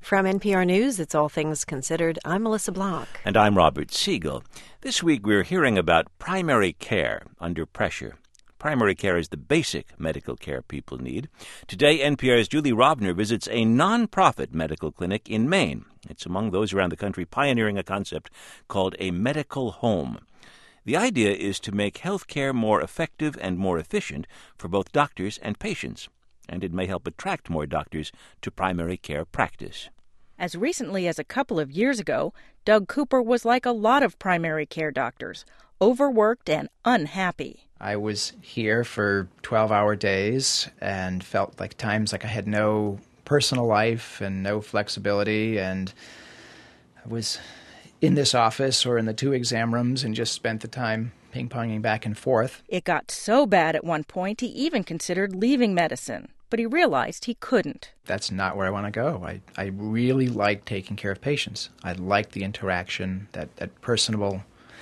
From NPR News, it's All Things Considered. I'm Melissa Block. And I'm Robert Siegel. This week we're hearing about primary care under pressure. Primary care is the basic medical care people need. Today, NPR's Julie Rovner visits a non-profit medical clinic in Maine. It's among those around the country pioneering a concept called a medical home. The idea is to make health care more effective and more efficient for both doctors and patients. And it may help attract more doctors to primary care practice. As recently as a couple of years ago, Doug Cooper was like a lot of primary care doctors, overworked and unhappy. I was here for 12-hour days and felt like times like I had no personal life and no flexibility, and I was in this office or in the 2 exam rooms and just spent the time ping-ponging back and forth. It got so bad at one point he even considered leaving medicine, but he realized he couldn't. That's not where I want to go. I really like taking care of patients. I like the interaction, that personal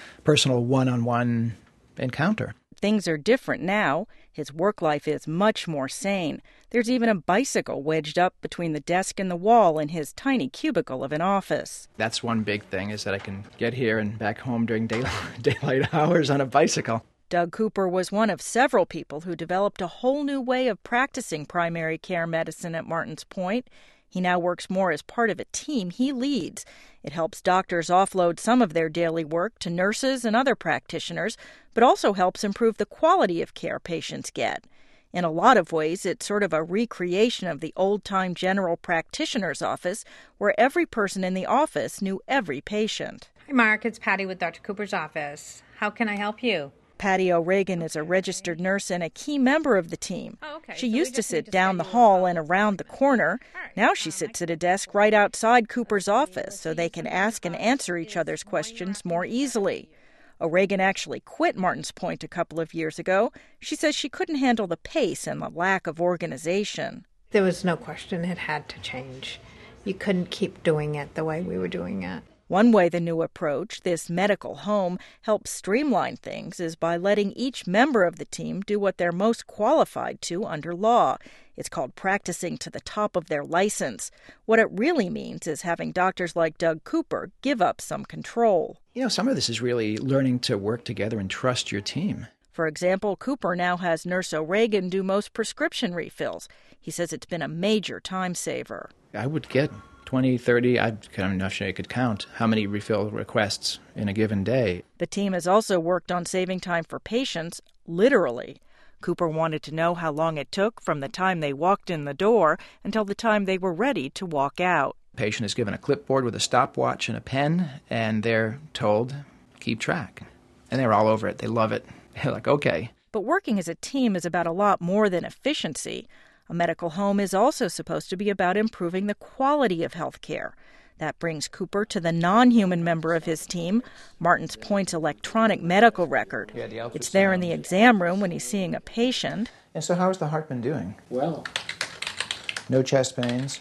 one-on-one encounter. Things are different now. His work life is much more sane. There's even a bicycle wedged up between the desk and the wall in his tiny cubicle of an office. That's one big thing, is that I can get here and back home during daylight hours on a bicycle. Doug Cooper was one of several people who developed a whole new way of practicing primary care medicine at Martins Point. He now works more as part of a team he leads. It helps doctors offload some of their daily work to nurses and other practitioners, but also helps improve the quality of care patients get. In a lot of ways, it's sort of a recreation of the old-time general practitioner's office, where every person in the office knew every patient. Hi, Mark. It's Patty with Dr. Cooper's office. How can I help you? Patty O'Regan is a registered nurse and a key member of the team. Oh, okay. She used to sit down the hall and around the corner. Now she sits at a desk right outside Cooper's office so they can ask and answer each other's questions more easily. O'Regan actually quit Martins Point a couple of years ago. She says she couldn't handle the pace and the lack of organization. There was no question it had to change. You couldn't keep doing it the way we were doing it. One way the new approach, this medical home, helps streamline things is by letting each member of the team do what they're most qualified to under law. It's called practicing to the top of their license. What it really means is having doctors like Doug Cooper give up some control. Some of this is really learning to work together and trust your team. For example, Cooper now has Nurse O'Regan do most prescription refills. He says it's been a major time saver. I would get 20, 30, I'm not sure I could count how many refill requests in a given day. The team has also worked on saving time for patients, literally. Cooper wanted to know how long it took from the time they walked in the door until the time they were ready to walk out. The patient is given a clipboard with a stopwatch and a pen, and they're told, keep track. And they're all over it. They love it. They're like, okay. But working as a team is about a lot more than efficiency. A medical home is also supposed to be about improving the quality of health care. That brings Cooper to the non-human member of his team, Martins Point's electronic medical record. It's there in the exam room when he's seeing a patient. And so how's the heart been doing? Well. No chest pains.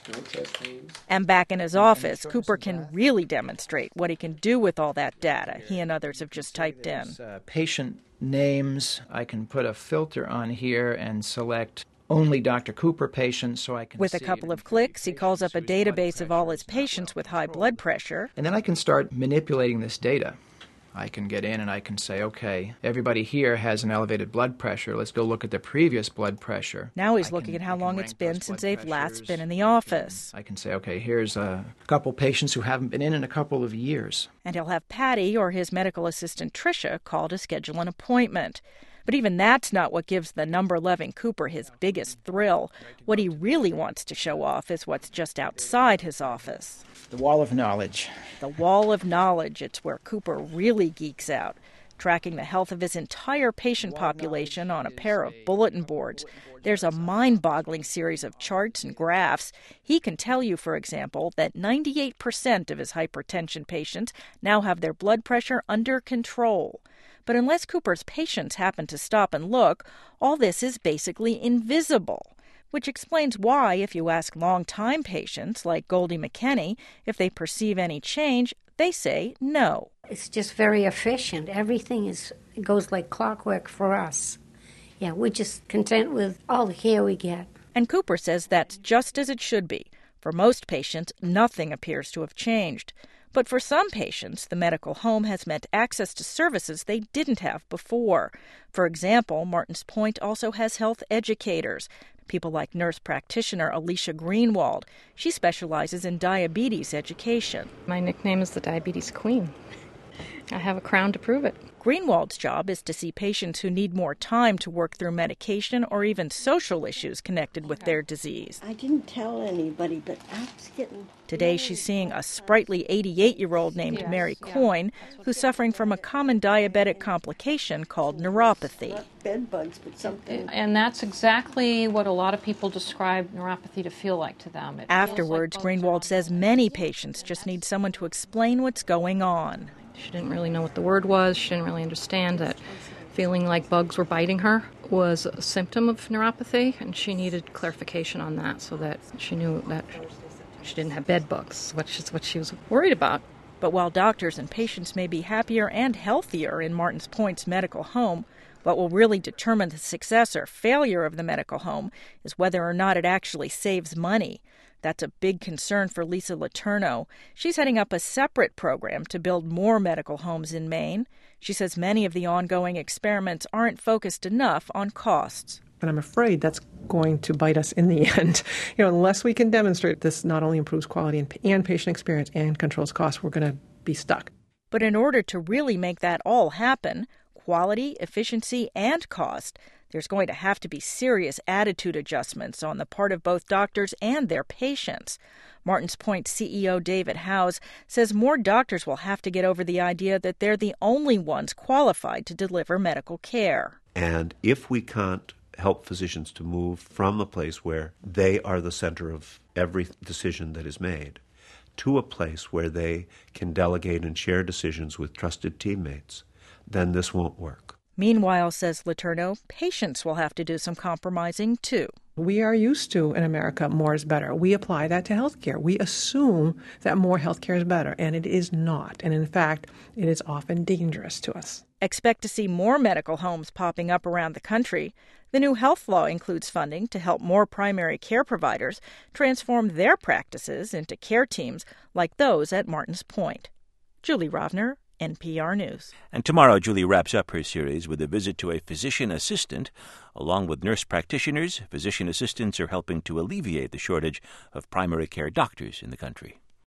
And back in his office, Cooper can really demonstrate what he can do with all that data he and others have just typed in. Patient names. I can put a filter on here and select only Dr. Cooper patients, so I can With a couple of clicks, he calls up a database of all his patients with high blood pressure. And then I can start manipulating this data. I can get in and I can say, okay, everybody here has an elevated blood pressure. Let's go look at the previous blood pressure. Now he's looking at how long it's been since they've last been in the office. I can say, okay, here's a couple patients who haven't been in a couple of years. And he'll have Patty or his medical assistant Tricia call to schedule an appointment. But even that's not what gives the number-loving Cooper his biggest thrill. What he really wants to show off is what's just outside his office. The wall of knowledge. The wall of knowledge. It's where Cooper really geeks out, tracking the health of his entire patient population on a pair of bulletin boards. There's a mind-boggling series of charts and graphs. He can tell you, for example, that 98% of his hypertension patients now have their blood pressure under control. But unless Cooper's patients happen to stop and look, all this is basically invisible, which explains why, if you ask long-time patients like Goldie McKenney if they perceive any change, they say no. It's just very efficient. Everything goes like clockwork for us. Yeah, we're just content with all the care we get. And Cooper says that's just as it should be. For most patients, nothing appears to have changed. But for some patients, the medical home has meant access to services they didn't have before. For example, Martins Point also has health educators, people like nurse practitioner Alicia Greenwald. She specializes in diabetes education. My nickname is the Diabetes Queen. I have a crown to prove it. Greenwald's job is to see patients who need more time to work through medication or even social issues connected with their disease. I didn't tell anybody, but I was getting... Today she's seeing a sprightly 88-year-old named Mary Coyne, who's suffering from a common diabetic complication called neuropathy. Bed bugs, but something... And that's exactly what a lot of people describe neuropathy to feel like to them. Afterwards, Greenwald says many patients just need someone to explain what's going on. She didn't really know what the word was. She didn't really understand that feeling like bugs were biting her was a symptom of neuropathy, and she needed clarification on that so that she knew that she didn't have bed bugs, which is what she was worried about. But while doctors and patients may be happier and healthier in Martins Point's medical home, what will really determine the success or failure of the medical home is whether or not it actually saves money. That's a big concern for Lisa Letourneau. She's heading up a separate program to build more medical homes in Maine. She says many of the ongoing experiments aren't focused enough on costs. And I'm afraid that's going to bite us in the end. Unless we can demonstrate this not only improves quality and patient experience and controls costs, we're going to be stuck. But in order to really make that all happen, quality, efficiency, and cost, there's going to have to be serious attitude adjustments on the part of both doctors and their patients. Martins Point CEO David Howes says more doctors will have to get over the idea that they're the only ones qualified to deliver medical care. And if we can't help physicians to move from a place where they are the center of every decision that is made to a place where they can delegate and share decisions with trusted teammates, then this won't work. Meanwhile, says Letourneau, patients will have to do some compromising, too. We are used to, in America, more is better. We apply that to healthcare. We assume that more healthcare is better, and it is not. And in fact, it is often dangerous to us. Expect to see more medical homes popping up around the country. The new health law includes funding to help more primary care providers transform their practices into care teams like those at Martins Point. Julie Rovner, NPR News. And tomorrow, Julie wraps up her series with a visit to a physician assistant. Along with nurse practitioners, physician assistants are helping to alleviate the shortage of primary care doctors in the country.